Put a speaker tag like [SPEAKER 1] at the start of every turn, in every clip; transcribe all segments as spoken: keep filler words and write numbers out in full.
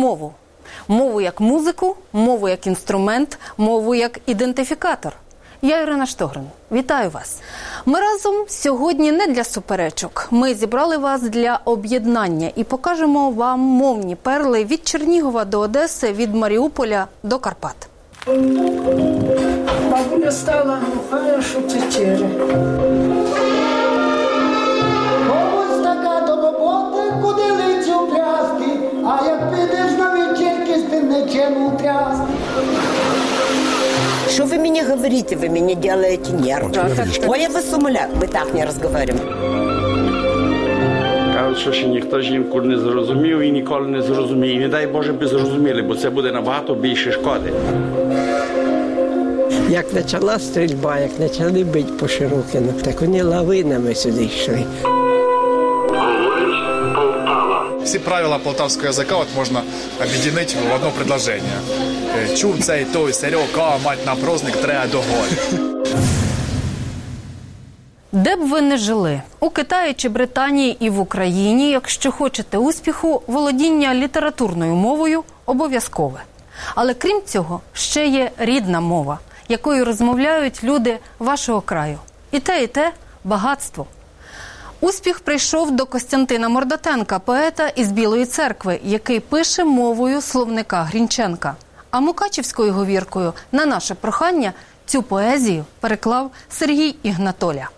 [SPEAKER 1] мову. Мову як музику, мову як інструмент, мову як ідентифікатор. Я Ірина Штогрин. Вітаю вас. Ми разом сьогодні не для суперечок. Ми зібрали вас для об'єднання і покажемо вам мовні перли від Чернігова до Одеси, від Маріуполя до Карпат.
[SPEAKER 2] Бабуля стала глухая, що течере.
[SPEAKER 3] Ось така до роботи, куди лицю плясти, а як підеш на вечірки, з тим нечем утрясти.
[SPEAKER 4] Что вы мне говорите? Вы меня делаете нервным. Ой, я вас умоляю, мы так не разговариваем.
[SPEAKER 5] Кажуть, що ще ніхто жінку не зрозумів і ніколи не зрозуміє. І не дай Боже би зрозуміли, бо це буде набагато більше шкоди.
[SPEAKER 2] Як почала стрільба, як почали бити по Широкину, так вони лавинами сюди йшли.
[SPEAKER 6] Всі правила полтавського язика от можна об'єднати в одне предложення. Чув цей той Серьок, а мать на праздник треба до гори.
[SPEAKER 1] Де б ви не жили – у Китаї чи Британії і в Україні, якщо хочете успіху, володіння літературною мовою обов'язкове. Але крім цього, ще є рідна мова, якою розмовляють люди вашого краю. І те, і те – багатство. Успіх прийшов до Костянтина Мордатенка, поета із Білої церкви, який пише мовою словника Грінченка. А мукачівською говіркою на наше прохання цю поезію переклав Сергій Ігнатоля.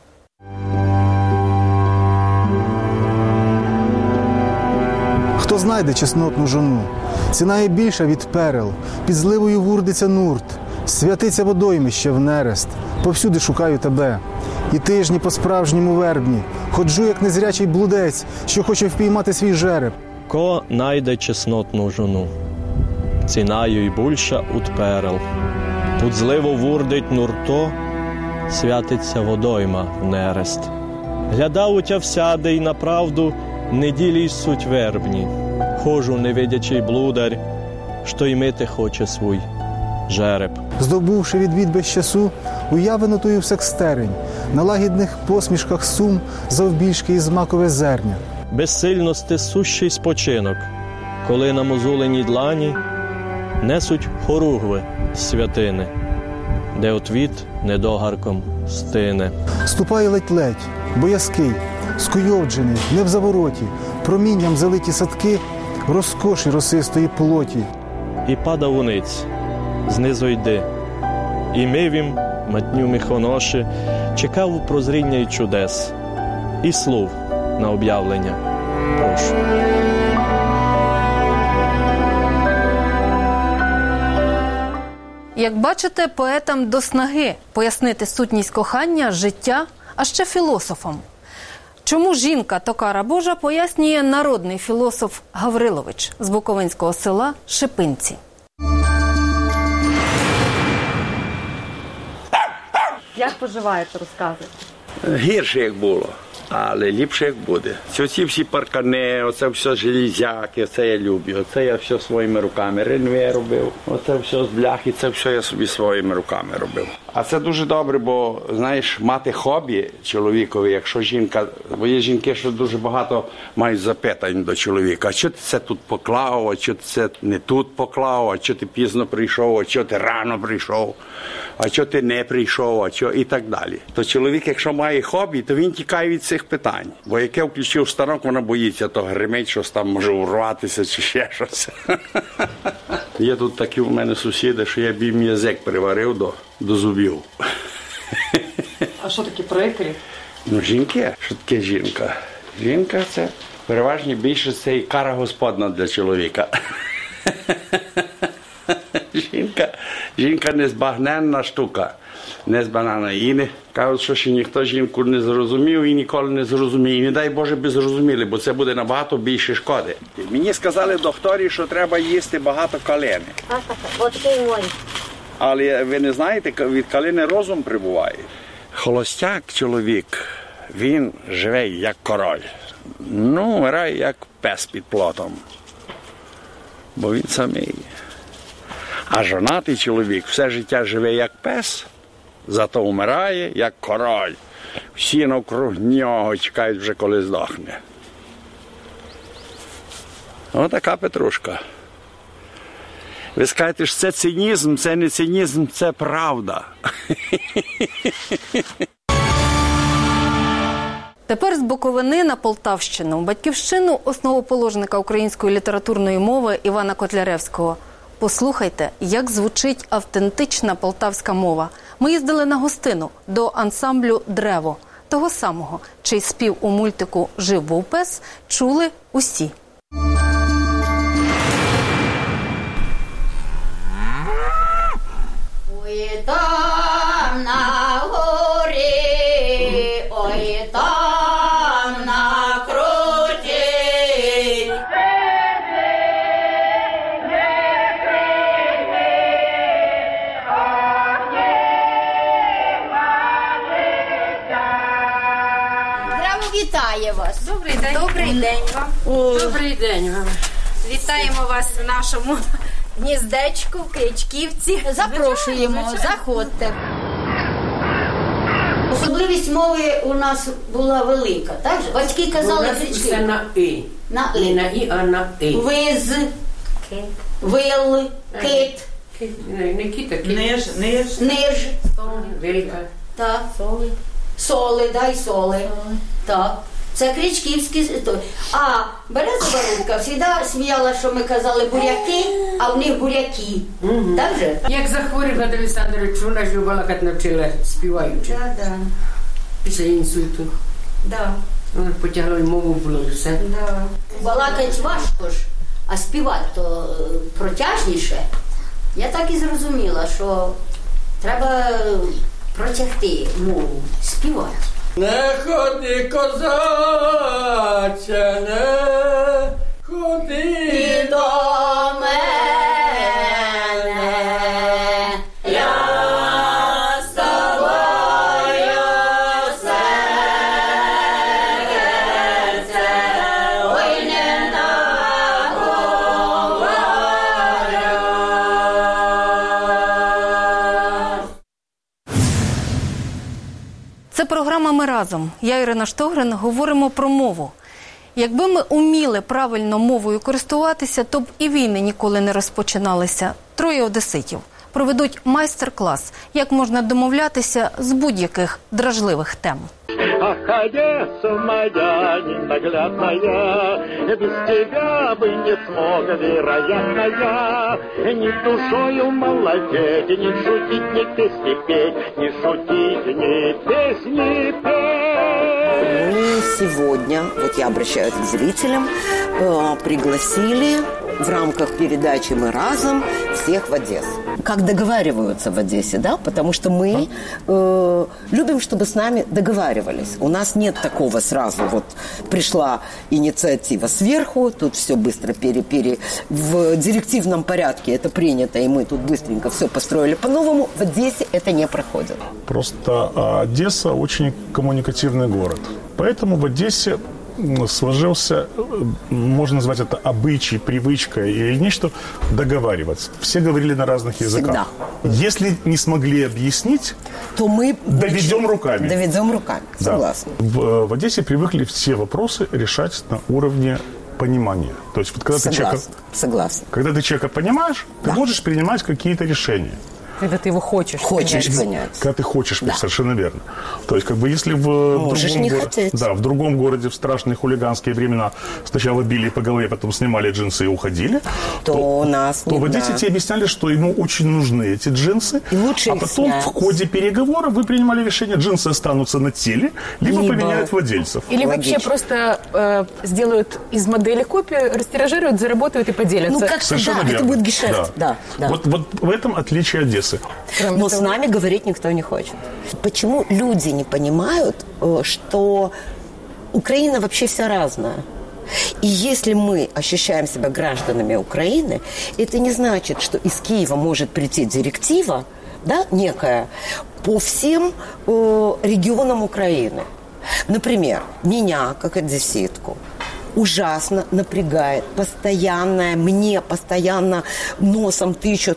[SPEAKER 7] Хто знайде чеснотну жону, ціна є більша від перел, під зливою вурдиться нурт, святиться водоймище в нерест, повсюди шукаю тебе. І тижні по-справжньому вербні, ходжу, як незрячий блудець, що хоче впіймати свій жереб.
[SPEAKER 8] Ко найде чеснотну жону, цінаю й більша від перел, під зливу вурдить нурто, святиться водойма в нерест. Глядав у тя всяде й направду, неділі й суть вербні, хожу невидячий блудар, що й мити хоче свій жереб.
[SPEAKER 7] Здобувши відвід без часу, уявленотою в секстерень, на лагідних посмішках сум, завбільшки із макове зерня.
[SPEAKER 8] Безсильності сущий спочинок, коли на мозоленій длані несуть хоругви святини, де отвіт недогарком стине.
[SPEAKER 7] Ступає ледь-ледь, боязкий, скуйовджений, не в завороті, промінням залиті садки, розкоші росистої плоті.
[SPEAKER 8] І падав униць, знизу йди, і мивім, матню міхоноші, чекав прозріння й чудес, і слов на об'явлення прошу.
[SPEAKER 1] Як бачите, поетам до снаги пояснити сутність кохання, життя, а ще філософам. Чому жінка – то кара Божа, пояснює народний філософ Гаврилович з буковинського села Шипинці.
[SPEAKER 9] Як поживаєте, розказуєте?
[SPEAKER 5] Гірше, як було, але ліпше, як буде. Оці всі паркани, оце все железяки, оце я люблю. Оце я все своїми руками ренве робив. Оце все з бляхи, це все я собі своїми руками робив. А це дуже добре, бо, знаєш, мати хобі чоловікові, якщо жінка, бо є жінки, що дуже багато мають запитань до чоловіка. А що ти це тут поклав, а що ти це не тут поклав, а що ти пізно прийшов, а що ти рано прийшов, а що ти не прийшов, а що і так далі. То чоловік, якщо має хобі, то він тікає від цих питань. Бо яке включив станок, вона боїться, то гримить, щось там може урватися чи ще щось. Є тут такі у мене сусіди, що я б їм язик приварив до, до зубів.
[SPEAKER 9] А що такі прикрі?
[SPEAKER 5] Ну, жінки. Що таке жінка? Жінка – це переважно більше це і кара господна для чоловіка. Жінка, жінка незбагненна штука. Незбагненна. І не кажуть, що ще ніхто жінку не зрозумів і ніколи не зрозуміє. І не дай Боже би зрозуміли, бо це буде набагато більше шкоди. Мені сказали докторі, що треба їсти багато калини. Але ви не знаєте, від калини розум прибуває. Холостяк чоловік, він живе як король. Ну, вмирає як пес під плотом. Бо він самий. А жонатий чоловік все життя живе як пес, зато вмирає як король. Всі навкруг нього чекають вже, коли здохне. Отака Петрушка. Ви скажете, що це цинізм, це не цинізм, це правда.
[SPEAKER 1] Тепер з Буковини на Полтавщину, батьківщину основоположника української літературної мови Івана Котляревського. Послухайте, як звучить автентична полтавська мова. Ми їздили на гостину до ансамблю «Древо», того самого, чий спів у мультику «Жив-був пес» чули усі.
[SPEAKER 10] Ой, там на горі, ой, там на круті. Древо вітає вас.
[SPEAKER 11] Добрий день.
[SPEAKER 10] Добрий день вам.
[SPEAKER 11] Добрий день вам.
[SPEAKER 10] Вітаємо вас в нашому гніздечку, в Киячківці. Запрошуємо, заходьте. Особливість мови у нас була велика, так же? Батьки казали крички.
[SPEAKER 11] Це на «і».
[SPEAKER 10] На
[SPEAKER 11] Не
[SPEAKER 10] «і».
[SPEAKER 11] на «і», а на «і».
[SPEAKER 10] Виз, вил, кит,
[SPEAKER 11] Не, не кіт, а кіт.
[SPEAKER 9] Ниж, ниж.
[SPEAKER 10] ниж,
[SPEAKER 11] Вилька.
[SPEAKER 10] так. Соли, дай соли. Так. Це кричківські. той. А березова рубка завжди сміяла, що ми казали буряки, а в них буряки. Так же?
[SPEAKER 11] Як захворів Гад Олександрович, вона ж балакати навчила співаючи.
[SPEAKER 10] Так, так.
[SPEAKER 11] Після інсульту.
[SPEAKER 10] Да.
[SPEAKER 11] Вона потягла й мову, було все.
[SPEAKER 10] Да. Балакать важко ж, а співати то е, протяжніше. Я так і зрозуміла, що треба протягти мову, співати.
[SPEAKER 12] Не ходи, козаче, не ходи
[SPEAKER 10] до мене, я з тобою серце, ой, не наговорю.
[SPEAKER 1] Це програма «Ми разом». Я, Ірина Штогрин, говоримо про мову. Якби ми уміли правильно мовою користуватися, то б і війни ніколи не розпочиналися. Троє одеситів проведуть майстер-клас, як можна домовлятися з будь-яких дражливих тем.
[SPEAKER 13] Ах, Одесса моя ненаглядная, без тебя бы не смог, вероятно, я ни душою молодеть, ни шутить, ни песни петь, ни шутить, ни песни петь.
[SPEAKER 4] Мы сегодня, вот я обращаюсь к зрителям, э, пригласили в рамках передачи «Мы разом» всех в Одессу. Как договариваются в Одессе, да? Потому что мы э, любим, чтобы с нами договаривались. У нас нет такого сразу, вот пришла инициатива сверху, тут все быстро пере-пере... В директивном порядке это принято, и мы тут быстренько все построили по-новому. В Одессе это не проходит.
[SPEAKER 14] Просто Одесса очень коммуникативный город. Поэтому в Одессе сложился, можно назвать это обычай, привычка или нечто, договариваться. Все говорили на разных языках.
[SPEAKER 4] Всегда.
[SPEAKER 14] Если не смогли объяснить,
[SPEAKER 4] то мы
[SPEAKER 14] доведем руками.
[SPEAKER 4] Доведем руками, согласна.
[SPEAKER 14] Да. В, в Одессе привыкли все вопросы решать на уровне понимания. То есть вот когда
[SPEAKER 4] согласна,
[SPEAKER 14] ты человека,
[SPEAKER 4] согласна.
[SPEAKER 14] Когда ты человека понимаешь,
[SPEAKER 4] да.
[SPEAKER 14] ты можешь принимать какие-то решения.
[SPEAKER 9] Когда ты его хочешь,
[SPEAKER 4] хочешь
[SPEAKER 9] понять.
[SPEAKER 4] понять.
[SPEAKER 14] Когда ты хочешь,
[SPEAKER 4] да.
[SPEAKER 14] совершенно верно. То есть, как бы, если в
[SPEAKER 4] Можешь
[SPEAKER 14] другом,
[SPEAKER 4] не
[SPEAKER 14] горо...
[SPEAKER 4] хотеть.
[SPEAKER 14] да, в другом городе в страшные хулиганские времена сначала били по голове, потом снимали джинсы и уходили,
[SPEAKER 4] то,
[SPEAKER 14] то
[SPEAKER 4] у нас
[SPEAKER 14] то в Одессе тебе объясняли, что ему очень нужны эти джинсы,
[SPEAKER 4] и лучше
[SPEAKER 14] а потом
[SPEAKER 4] снять.
[SPEAKER 14] в ходе переговоров вы принимали решение, джинсы останутся на теле, либо, либо... поменяют владельцев.
[SPEAKER 9] Или
[SPEAKER 14] Логично.
[SPEAKER 9] вообще просто э, сделают из модели копию, растиражируют, заработают и поделятся.
[SPEAKER 4] Ну, как-то да,
[SPEAKER 14] верно.
[SPEAKER 4] это будет гешефт.
[SPEAKER 14] Да.
[SPEAKER 4] Да, да.
[SPEAKER 14] Вот, вот в этом отличие Одессы.
[SPEAKER 4] Но с нами говорить никто не хочет. Почему люди не понимают, что Украина вообще вся разная? И если мы ощущаем себя гражданами Украины, это не значит, что из Киева может прийти директива, да, некая, по всем э, регионам Украины. Например, меня, как одесситку, ужасно напрягает постоянное, мне постоянно носом тычут: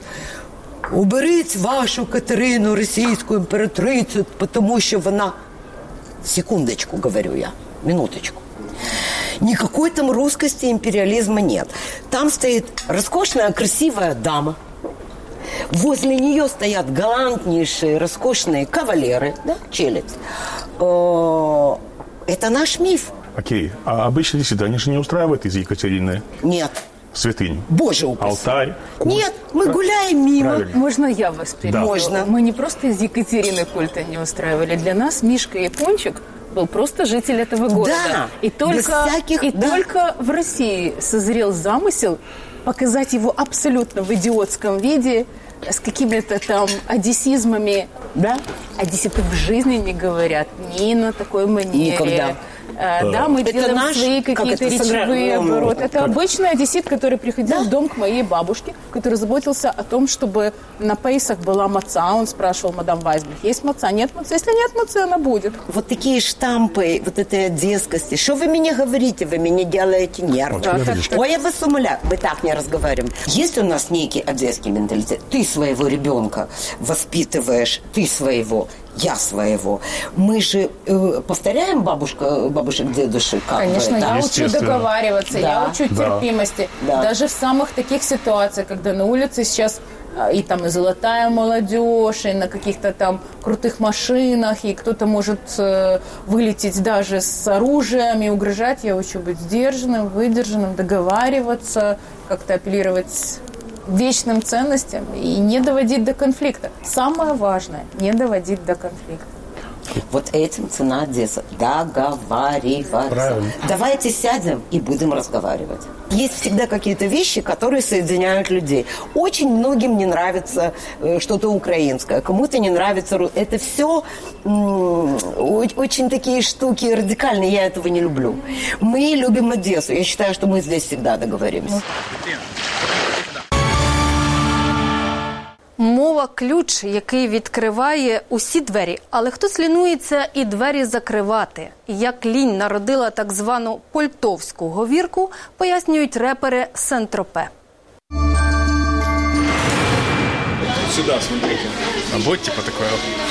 [SPEAKER 4] уберіть вашу Катерину, російську імператрицю, тому що вона... Секундочку, говорю я, минуточку. Никакой там русскости, империализма нет. Там стоит роскошная, красивая дама. Возле нее стоят галантнейшие, роскошные кавалеры, да, челядь. Это наш миф.
[SPEAKER 14] Окей. А обычно действительно, они же не устраивают из Екатерины?
[SPEAKER 4] Нет.
[SPEAKER 14] Святыню?
[SPEAKER 4] Боже упаси.
[SPEAKER 14] Алтарь? Культ?
[SPEAKER 4] Нет, мы гуляем мимо.
[SPEAKER 14] Правильно.
[SPEAKER 9] Можно я вас перебью?
[SPEAKER 14] Да.
[SPEAKER 4] Можно.
[SPEAKER 9] Мы не просто из Екатерины культа не устраивали. Для нас Мишка Япончик был просто житель этого города.
[SPEAKER 4] Да,
[SPEAKER 9] и только,
[SPEAKER 4] без всяких,
[SPEAKER 9] и
[SPEAKER 4] да.
[SPEAKER 9] только в России созрел замысел показать его абсолютно в идиотском виде, с какими-то там одессизмами. Да? Одесситы в жизни не говорят ни на такой манере.
[SPEAKER 4] Никогда.
[SPEAKER 9] А, да, мы
[SPEAKER 4] Это
[SPEAKER 9] делаем
[SPEAKER 4] наш,
[SPEAKER 9] свои
[SPEAKER 4] как
[SPEAKER 9] какие-то
[SPEAKER 4] это,
[SPEAKER 9] речевые
[SPEAKER 4] сыгра-
[SPEAKER 9] обороты. Это
[SPEAKER 4] как-
[SPEAKER 9] обычный одессит, который приходил
[SPEAKER 4] Да.
[SPEAKER 9] в дом к моей бабушке, который заботился о том, чтобы на пейсах была маца. Он спрашивал мадам Вайсберг, есть маца? Нет маца? Если нет мацы, она будет.
[SPEAKER 4] Вот такие штампы, вот этой одесскости. Что вы мне говорите? Вы меня делаете нервным. Ой, я вас умоляю. Мы так не разговариваем. Есть у нас некий одесский менталитет. Ты своего ребенка воспитываешь, ты своего, я своего. Мы же э, повторяем бабушка, бабушек, дедушек. Как
[SPEAKER 9] Конечно,
[SPEAKER 4] бы, да?
[SPEAKER 9] я учу договариваться,
[SPEAKER 4] Да.
[SPEAKER 9] я учу
[SPEAKER 4] Да.
[SPEAKER 9] терпимости.
[SPEAKER 4] Да.
[SPEAKER 9] Даже в самых таких ситуациях, когда на улице сейчас а, и там и золотая молодежь, и на каких-то там крутых машинах, и кто-то может э, вылететь даже с оружием и угрожать, я учу быть сдержанным, выдержанным, договариваться, как-то апеллировать вечным ценностям и не доводить до конфликта. Самое важное – не доводить до конфликта.
[SPEAKER 4] Вот этим цена Одессы. Договариваться.
[SPEAKER 14] Правильно.
[SPEAKER 4] Давайте сядем и будем разговаривать. Есть всегда какие-то вещи, которые соединяют людей. Очень многим не нравится э, что-то украинское, кому-то не нравится... ру- Это все м- очень такие штуки радикальные, я этого не люблю. Мы любим Одессу. Я считаю, что мы здесь всегда договоримся.
[SPEAKER 1] Мова – ключ, який відкриває усі двері. Але хтось лінується і двері закривати. Як лінь народила так звану польтовську говірку, пояснюють репери Сен-Тропе.
[SPEAKER 6] Сюда, смотрите. А будет типа такое?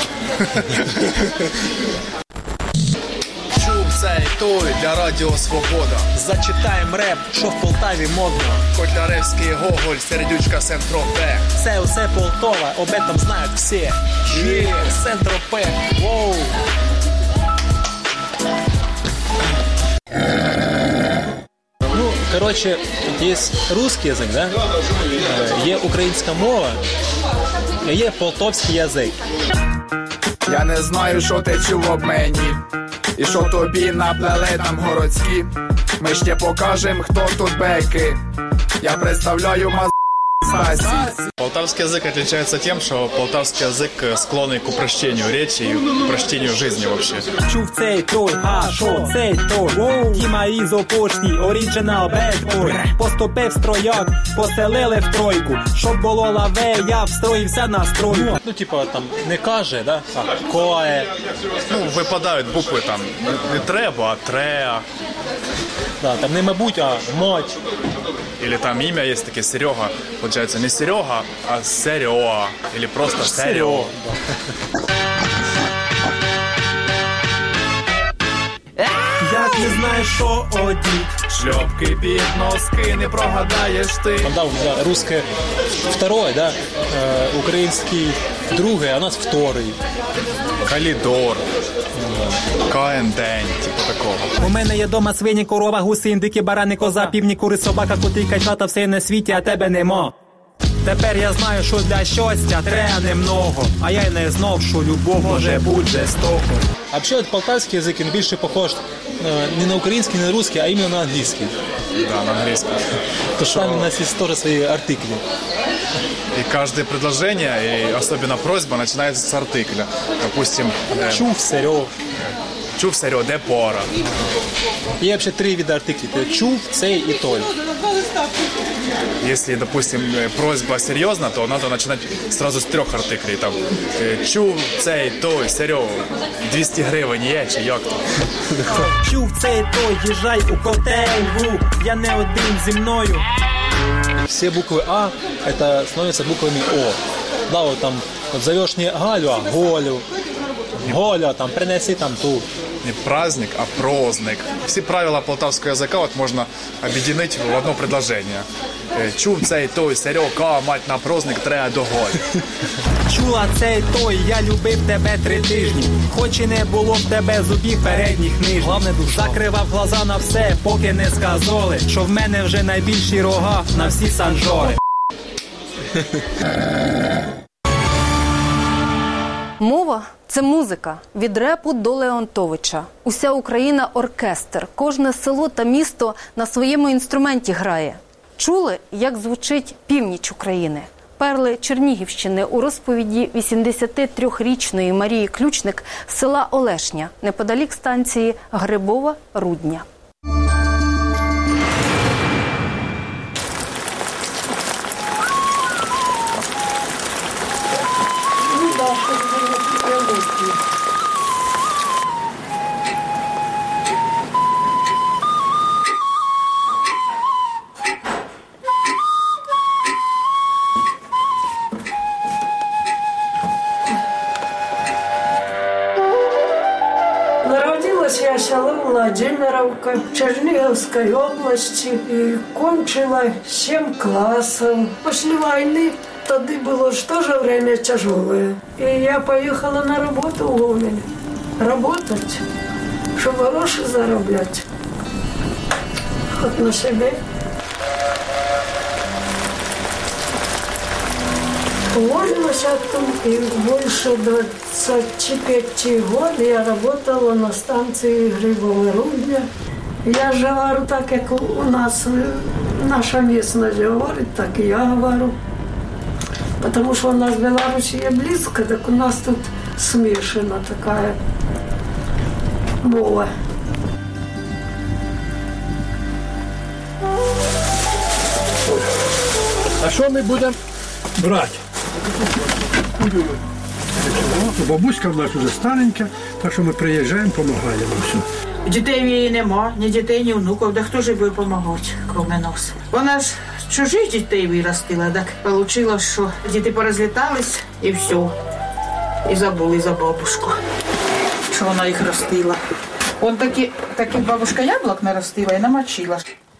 [SPEAKER 6] Чув цей той для Радіо Свобода.
[SPEAKER 15] Зачитаємо реп, що в Полтаві модно.
[SPEAKER 6] Котляревський, Гоголь, Сердючка, Сен-Тропе.
[SPEAKER 15] Це усе Полтова, об этом знають всі. Є, Сен-Тропе, воу. Ну, короче, есть русский язик, да? Е, Є українська мова, і є полтовський язик.
[SPEAKER 6] Я не знаю, що ти чув об мені. І що тобі наплели там городські. Ми ще покажем, хто тут беки. Я представляю маз... Полтавский язык отличается тем, что полтавский язык склонный к упрощению речи и упрощению жизни вообще.
[SPEAKER 15] Чув цей той, а шо цей той, воу. Тіма ізо почті, оригінал бедбой. Поступив строяк, поселили в тройку. Щоб було лаве, я встроївся на стройку. Ну, типа, там, не каже, да? А кое.
[SPEAKER 6] Ну, выпадают буквы там не треба, а треа.
[SPEAKER 15] Да, там не мабуть, а мать.
[SPEAKER 6] Или там имя есть такие Серега. Получается не Серега, а Серега. Или просто Серега.
[SPEAKER 15] Як не знаєш, що одіть.
[SPEAKER 6] Шльопки під носки, не прогадаєш ти.
[SPEAKER 15] Он дал да, русское второе, да, э, украинский другое, а у нас второй.
[SPEAKER 6] Калідор. КН день, типу такого.
[SPEAKER 15] У мене є дома свині, корова, гуси, індики, барани, коза, півні, кури, собака, коти, качата, все на світі, а тебе нема. Тепер я знаю, що для щастя треба немного, а я й не знав, що любов може бути жорстоко. А вообще вот полтавский язык, он больше похож э, не на украинский, не на русский, а именно на английский.
[SPEAKER 6] Да, на английском.
[SPEAKER 15] То что там у нас есть тоже свои артикли.
[SPEAKER 6] И каждое предложение, и особенно просьба, начинается с артикля. Допустим, э,
[SPEAKER 15] Чув, Серег.
[SPEAKER 6] Чув, Серег, де пора.
[SPEAKER 15] И вообще три вида артиклей. Это чув, цей и той.
[SPEAKER 6] Если, допустим, э, просьба серьезна, то надо начинать сразу с трех артиклей. Там, э, чув, цей, той, Серег, двісті гривень є, чи як то?
[SPEAKER 15] Чув, цей, той, їжджай у котельву, я не один зі мною. Все буквы А, это становятся буквами О. Да, вот там, вот зовешь не Галю, а Голю. Голя, там, принеси там ту.
[SPEAKER 6] Не праздник, а прозник. Всі правила полтавського язика от можна об'єднати в одне предложення. Чув цей той, Серьока, мать на прозник треба доголь.
[SPEAKER 15] Чула цей той, я любив тебе три тижні. Хоч і не було в тебе зубів передніх нижніх. Главне, закривав глаза на все, поки не сказали, що в мене вже найбільші рога на всі санжори.
[SPEAKER 1] Мова – це музика. Від репу до Леонтовича. Уся Україна – оркестр. Кожне село та місто на своєму інструменті грає. Чули, як звучить північ України? Перли Чернігівщини у розповіді вісімдесятитрирічної Марії Ключник з села Олешня, неподалік станції Грибова-Рудня.
[SPEAKER 16] Народилась я в селі Владимировка Чернігівської області і кончила сім класів. Після війни тоді було ж теж время тяжелое. І я поїхала на роботу в Гомель. Работать, щоб гроші заробляти. Хоч на себе. Уволилась оттуда, и больше двадцати пяти лет я работала на станции Грибова-Рудня. Я же говорю так, как у нас наша местность говорит, так и я говорю. Потому что у нас Белоруссия близко, так у нас тут смешана такая мова.
[SPEAKER 17] А що ми будемо брати? Бабуська в нас вже старенька, так що ми приїжджаємо, допомагаємо.
[SPEAKER 18] Дітей в її нема, ні дітей, ні внуків, да хто ж буде допомагати, крім нас? Вона ж чужих дітей виростила, так вийшло, що діти порозлітались і все. І забули за бабушку, що вона їх ростила. От такі, такі бабушка яблук наростила і намочила.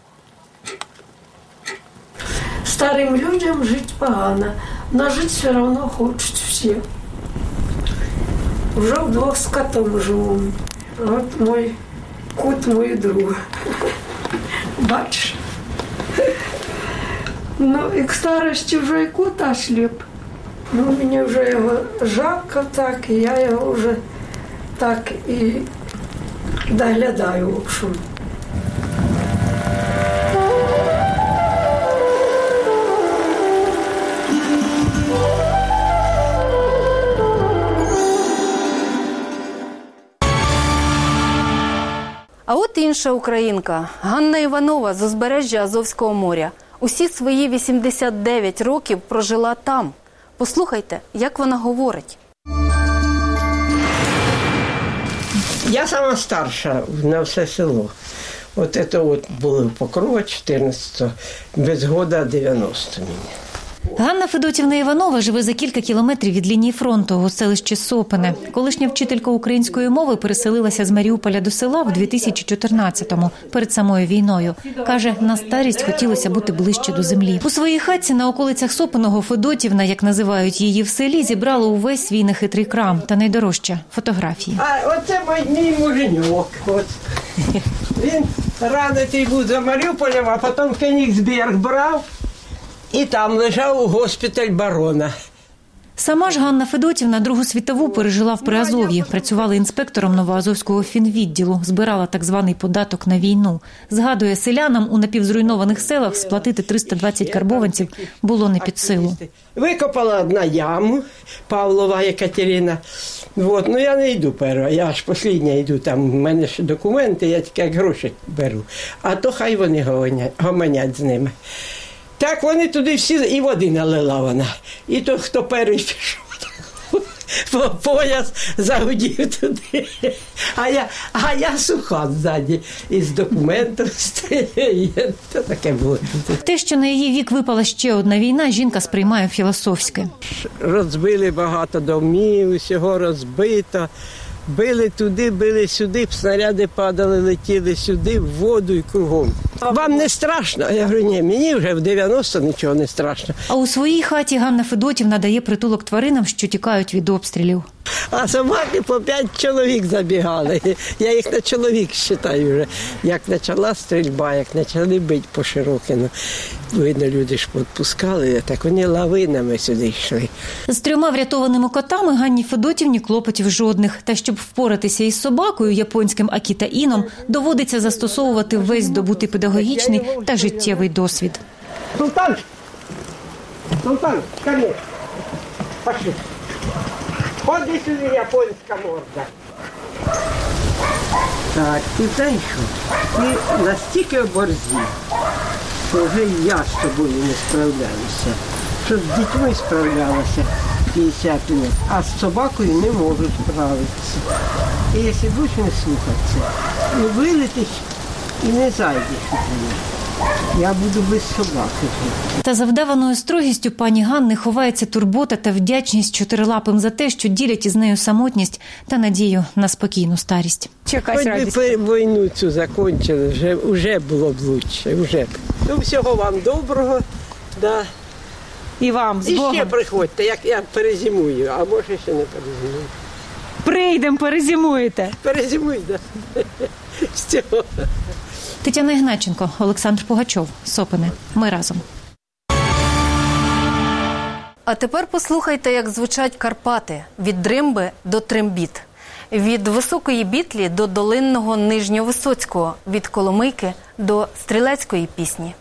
[SPEAKER 16] Старим людям жить погано, но жить все равно хочуть всі. Вже вдвох з котом живу. От мой кот, мой друг. Бачиш? Ну і к старості вже і кот осліп. Ну, мені вже його жалко так, і я його вже так і доглядаю, в общем.
[SPEAKER 1] А от інша українка – Ганна Іванова з узбережжя Азовського моря. Усі свої вісімдесят дев'ять років прожила там. Послухайте, як вона говорить.
[SPEAKER 2] Я сама старша на все село. От це от було в Покрова чотирнадцятого, без года дев'яносто мені.
[SPEAKER 19] Ганна Федотівна Іванова живе за кілька кілометрів від лінії фронту у селищі Сопине. Колишня вчителька української мови переселилася з Маріуполя до села в дві тисячі чотирнадцятому, перед самою війною. Каже, на старість хотілося бути ближче до землі. У своїй хатці на околицях Сопиного Федотівна, як називають її в селі, зібрала увесь свій нехитрий крам та найдорожче – фотографії.
[SPEAKER 2] А оце мій муженьок. От. Він радий був за Маріуполем, а потім Кенігсберг брав. І там лежав у госпіталь барона.
[SPEAKER 19] Сама ж Ганна Федотівна Другу світову пережила в Приазов'ї. Працювала інспектором Новоазовського фінвідділу, збирала так званий податок на війну. Згадує, селянам у напівзруйнованих селах сплатити триста двадцять карбованців було не під силу.
[SPEAKER 2] Викопала одна яму, Павлова Екатерина. Вот. Ну я не йду перша, я аж остання йду, там в мене ще документи, я тільки як гроші беру. А то хай вони гомонять з ними. Так вони туди всі, і води налила вона. І то, хто перший пішов, пояс загудів туди. А я, а я суха ззаді, із документів стає. То таке було.
[SPEAKER 19] Те, що на її вік випала ще одна війна, жінка сприймає філософськи.
[SPEAKER 2] Розбили багато домів, усього розбито. Били туди, били сюди, снаряди падали, летіли сюди, в воду і кругом. Вам не страшно? Я говорю, ні, мені вже в дев'яносто нічого не страшно.
[SPEAKER 19] А у своїй хаті Ганна Федотівна дає притулок тваринам, що тікають від обстрілів.
[SPEAKER 2] А собаки по п'ять чоловік забігали. Я їх на чоловік вважаю вже. Як почала стрільба, як почали бити по Широкину. Видно, люди ж підпускали, так вони лавинами сюди йшли.
[SPEAKER 19] З трьома врятованими котами Ганні Федотівні клопотів жодних. Та щоб впоратися із собакою, японським акіта-іном, доводиться застосовувати весь здобутий педагогічний та життєвий досвід.
[SPEAKER 2] Султан! Султан, ко мне. Пошли. Ходи сюди, японська морда. Так, ти знаєш що? Ти настільки оборзів, що вже я з тобою не справляюся. Що з дітьми справлялася п'ятдесят років, а з собакою не можу справитися. І якщо будеш не слухатися, і вилетиш, і не зайдеш у мене. Я буду без собаки.
[SPEAKER 19] Та за вдаваною строгістю пані Ганни ховається турбота та вдячність чотирилапим за те, що ділять із нею самотність та надію на спокійну старість.
[SPEAKER 2] Хоч би війну цю закінчили, вже, вже було б краще. Вже. Ну, всього вам доброго. Да.
[SPEAKER 20] І вам, з
[SPEAKER 2] І
[SPEAKER 20] Богом.
[SPEAKER 2] ще приходьте, як я перезимую, а може ще не перезимую.
[SPEAKER 20] Прийдемо, перезимуєте.
[SPEAKER 2] Перезимуй, так. Да. Всього.
[SPEAKER 19] Тетяна Ігнатченко, Олександр Пугачов, Сопине. Ми разом.
[SPEAKER 1] А тепер послухайте, як звучать Карпати. Від Дримби до Трембіт. Від Високої Бітлі до долинного Нижньовисоцького. Від Коломийки до Стрілецької пісні.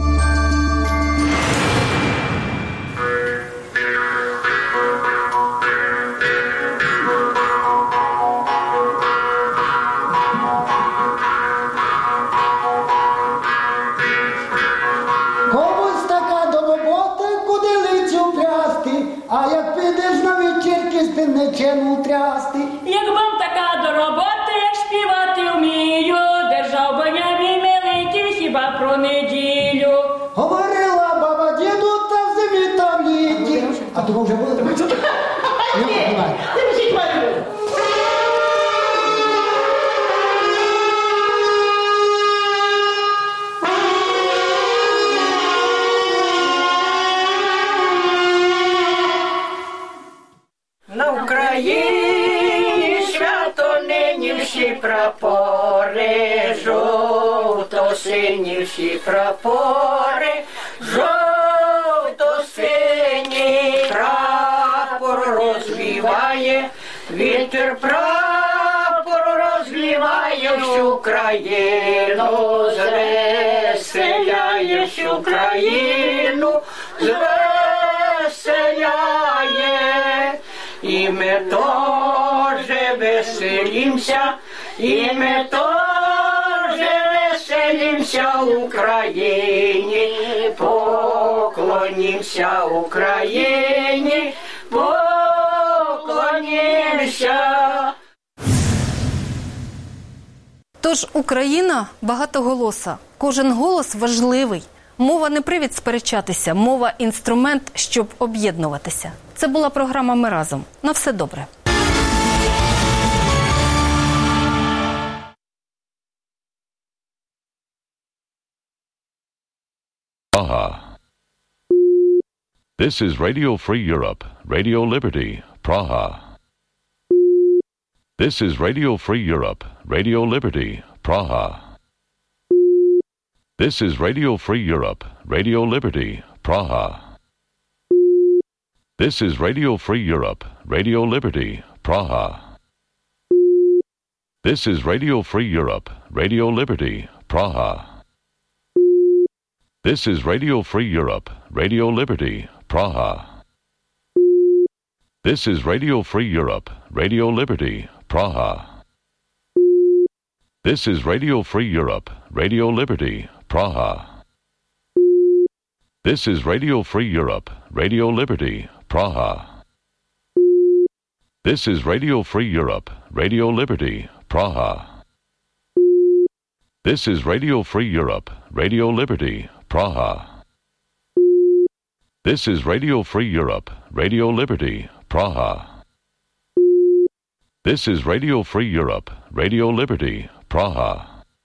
[SPEAKER 3] Комусь така до роботи, куди лицю прясти, а як підеш на вечірки, з тим нечем утрясти.
[SPEAKER 21] Як вам така до роботи, як співати вмію, держав би я мій милий, хіба про неділю.
[SPEAKER 3] Говорила баба діду, та в зимі та в літі. А тому вже було? Ні, не місіть мене.
[SPEAKER 21] На Україні свято нині всі прапори, жовто-сині всі прапори, жовто-синій прапор розвіває, вітер прапор розвіває всю країну, звеселяє всю країну, звеселяє. І ми тоже веселимся, і ми тоже веселимся Україні, поклонимся Україні, поклонимся.
[SPEAKER 1] Тож Україна багатоголоса. Кожен голос важливий. Мова не привід сперечатися, мова – інструмент, щоб об'єднуватися. Це була програма «Ми разом». На все добре.
[SPEAKER 22] Praha. This is Radio Free Europe, Radio Liberty, Praha. This is Radio Free Europe, Radio Liberty, Praha. This is Radio Free Europe, Radio Liberty, Praha. This is Radio Free Europe, Radio Liberty, Praha. This is Radio Free Europe, Radio Liberty, Praha. This is Radio Free Europe, Radio Liberty, Praha. This is Radio Free Europe, Radio Liberty, Praha. This is Radio Free Europe, Radio Liberty, Praha. This is Radio Free Europe, Radio Liberty, Praha. This is Radio Free Europe, Radio Liberty, Praha. This is Radio Free Europe, Radio Liberty, Praha. This is Radio Free Europe, Radio Liberty, Praha. This is Radio Free Europe, Radio Liberty, Praha.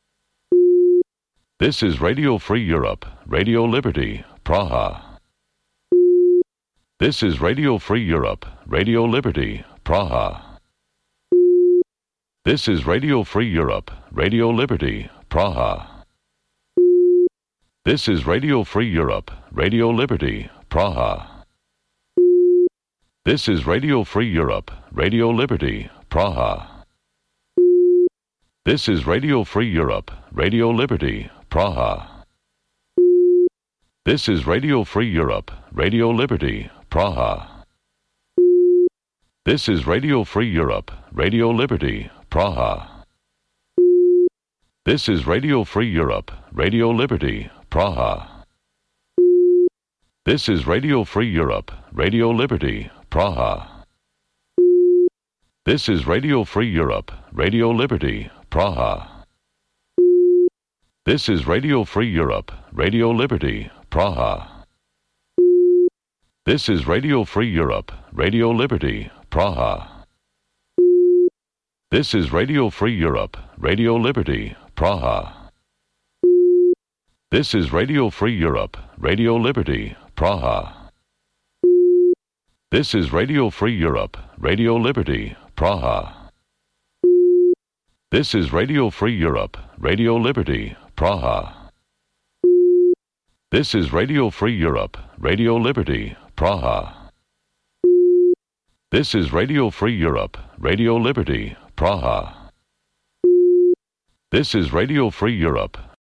[SPEAKER 22] This is Radio Free Europe, Radio Liberty, Praha. This is Radio Free Europe, Radio Liberty, Praha. This is Radio Free Europe, Radio Liberty, Praha. This is Radio Free Europe, Radio Liberty, Praha. This is Radio Free Europe, Radio Liberty, Praha. This is Radio Free Europe, Radio Liberty, Praha. This is Radio Free Europe, Radio Liberty, Praha. This is Radio Free Europe, Radio Liberty, Praha. This is Radio Free Europe, Radio Liberty, Praha. This is Radio Free Europe, Radio Liberty, Praha. This is Radio Free Europe, Radio Liberty, Praha. This is Radio Free Europe, Radio Liberty, Praha. This is Radio Free Europe, Radio Liberty, Praha. This is Radio Free Europe, Radio Liberty, Praha. This is Radio Free Europe, Radio Liberty, Praha. This is Radio Free Europe, Radio Liberty, Praha. This is Radio Free Europe, Radio Liberty, Praha. This is Radio Free Europe, Radio Liberty, Praha. This is Radio Free Europe, Radio Liberty, Praha. This is Radio Free Europe,